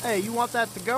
Hey, you want that to go?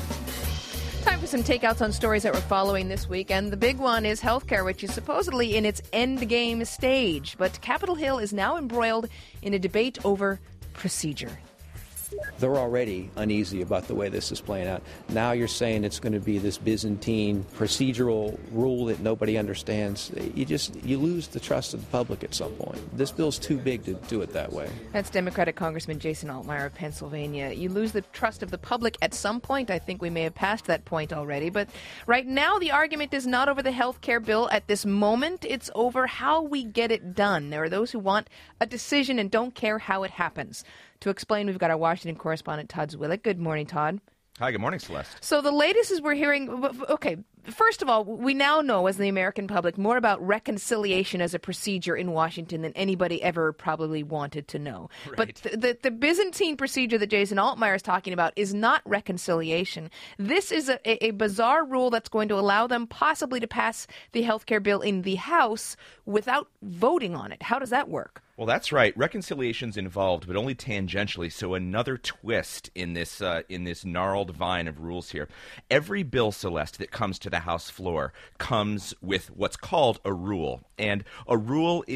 Time for some takeouts on stories that we're following this week, and the big one is healthcare, which is supposedly in its endgame stage. But Capitol Hill is now embroiled in a debate over procedure. They're already uneasy about the way this is playing out. Now you're saying it's going to be this Byzantine procedural rule that nobody understands. You lose the trust of the public at some point. This bill's too big to do it that way. That's Democratic Congressman Jason Altmaier of Pennsylvania. You lose the trust of the public at some point. I think we may have passed that point already. But right now, the argument is not over the health care bill at this moment. It's over how we get it done. There are those who want a decision and don't care how it happens. To explain, we've got our Washington correspondent, Todd Zwillich. Good morning, Todd. Hi, good morning, Celeste. So the latest is we're hearing, okay, first of all, we now know as the American public more about reconciliation as a procedure in Washington than anybody ever probably wanted to know. Right. But the Byzantine procedure that Jason Altmaier is talking about is not reconciliation. This is a bizarre rule that's going to allow them possibly to pass the health care bill in the House without voting on it. How does that work? Well, that's right. Reconciliation's involved, but only tangentially. So another twist in this gnarled vine of rules here. Every bill, Celeste, that comes to the House floor comes with what's called a rule, and a rule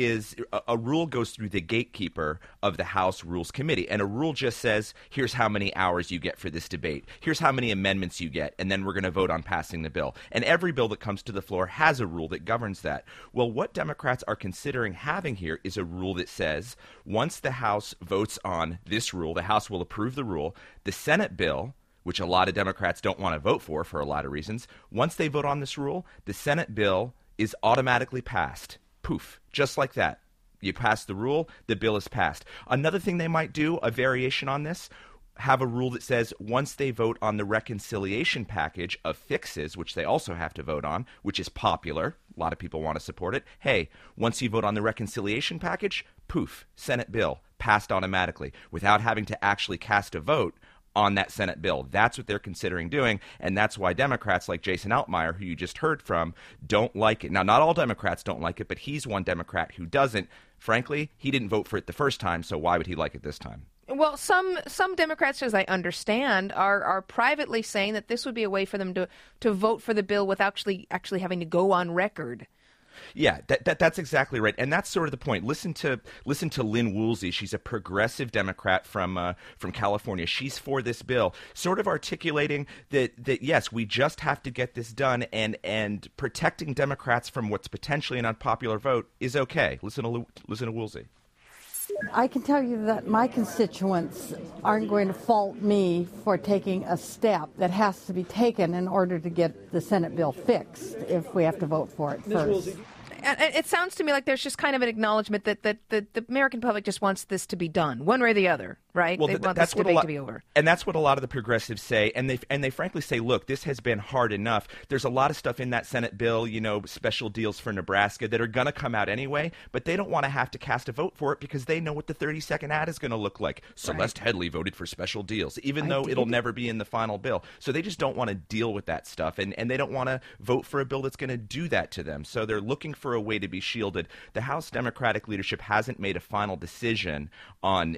goes through the gatekeeper of the House Rules Committee, and a rule just says, here's how many hours you get for this debate, here's how many amendments you get, and then we're going to vote on passing the bill. And every bill that comes to the floor has a rule that governs that. Well, what Democrats are considering having here is a rule that says once the House votes on this rule, the House will approve the rule, the Senate bill, which a lot of Democrats don't want to vote for a lot of reasons, once they vote on this rule, the Senate bill is automatically passed. Poof, just like that. You pass the rule, the bill is passed. Another thing they might do, a variation on this, have a rule that says once they vote on the reconciliation package of fixes, which they also have to vote on, which is popular, a lot of people want to support it, hey, once you vote on the reconciliation package, poof, Senate bill, passed automatically, without having to actually cast a vote on that Senate bill. That's what they're considering doing, and that's why Democrats like Jason Altmaier, who you just heard from, don't like it. Now, not all Democrats don't like it, but he's one Democrat who doesn't. Frankly, he didn't vote for it the first time, so why would he like it this time? Well, some Democrats, as I understand, are privately saying that this would be a way for them to vote for the bill without actually having to go on record. Yeah, that's exactly right, and that's sort of the point. Listen to Lynn Woolsey. She's a progressive Democrat from California. She's for this bill, sort of articulating that yes, we just have to get this done, and protecting Democrats from what's potentially an unpopular vote is okay. Listen to Woolsey. I can tell you that my constituents aren't going to fault me for taking a step that has to be taken in order to get the Senate bill fixed if we have to vote for it first. It sounds to me like there's just kind of an acknowledgement that the American public just wants this to be done, one way or the other, right? Well, they want this debate to be over. And that's what a lot of the progressives say, and they frankly say, look, this has been hard enough. There's a lot of stuff in that Senate bill, special deals for Nebraska that are going to come out anyway, but they don't want to have to cast a vote for it because they know what the 30-second ad is going to look like. Celeste Headlee voted for special deals, even though it'll never be in the final bill. So they just don't want to deal with that stuff, and they don't want to vote for a bill that's going to do that to them. So they're looking for a way to be shielded. The House Democratic leadership hasn't made a final decision on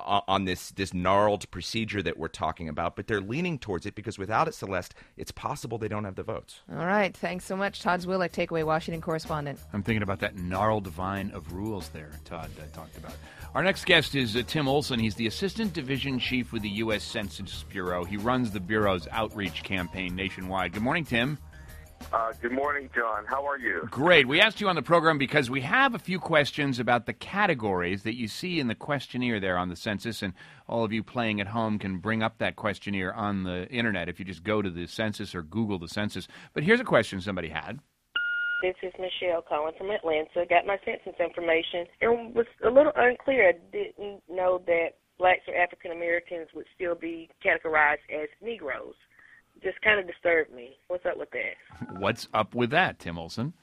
this gnarled procedure that we're talking about, but they're leaning towards it because without it, Celeste, it's possible they don't have the votes. All right. Thanks so much, Todd Zwillich, Takeaway Washington correspondent. I'm thinking about that gnarled vine of rules there Todd talked about. Our next guest is Tim Olson. He's the Assistant Division Chief with the U.S. Census Bureau. He runs the Bureau's outreach campaign nationwide. Good morning, Tim. Good morning, John. How are you? Great. We asked you on the program because we have a few questions about the categories that you see in the questionnaire there on the census, and all of you playing at home can bring up that questionnaire on the Internet if you just go to the census or Google the census. But here's a question somebody had. This is Michelle calling from Atlanta. Got my census information and was a little unclear. I didn't know that blacks or African Americans would still be categorized as Negroes. Just kind of disturbed me. What's up with that? What's up with that, Tim Olson?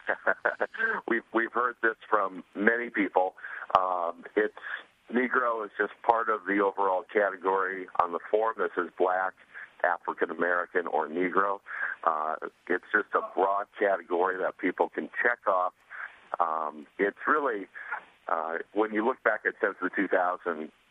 We've heard this from many people. It's Negro is just part of the overall category on the form. This is black, African American, or Negro. It's just a broad category that people can check off. It's really when you look back at Census 2000.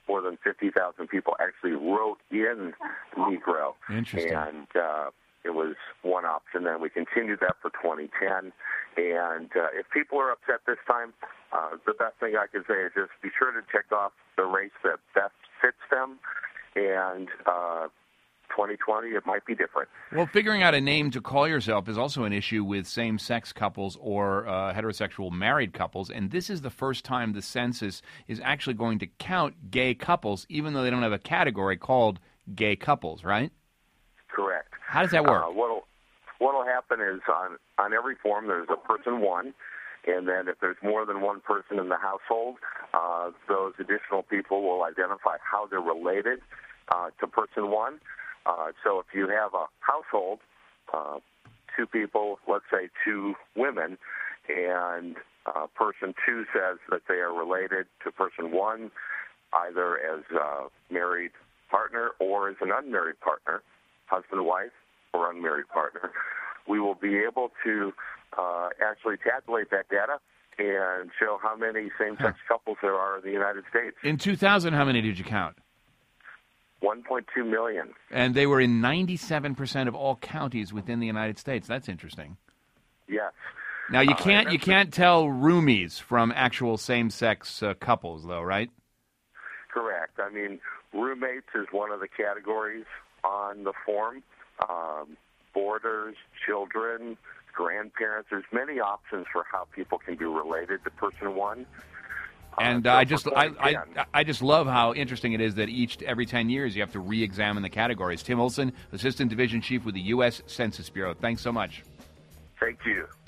more than 50,000 people actually wrote in Negro. Interesting. And it was one option. Then we continued that for 2010. And if people are upset this time, the best thing I can say is just be sure to check off the race that best fits them. And 2020, it might be different. Well, figuring out a name to call yourself is also an issue with same-sex couples or heterosexual married couples, and this is the first time the census is actually going to count gay couples, even though they don't have a category called gay couples, right? Correct. How does that work? What'll happen is on every form there's a person one, and then if there's more than one person in the household, those additional people will identify how they're related to person one. So if you have a household, two people, let's say two women, and person two says that they are related to person one, either as a married partner or as an unmarried partner, husband, wife, or unmarried partner, we will be able to actually tabulate that data and show how many same-sex couples there are in the United States. In 2000, how many did you count? 1.2 million. And they were in 97% of all counties within the United States. That's interesting. Yes. Now you can't tell roomies from actual same-sex couples, though, right? Correct. I mean, roommates is one of the categories on the form. Boarders, children, grandparents. There's many options for how people can be related to person one. And I just love how interesting it is that every 10 years you have to re-examine the categories. Tim Olson, Assistant Division Chief with the U.S. Census Bureau. Thanks so much. Thank you.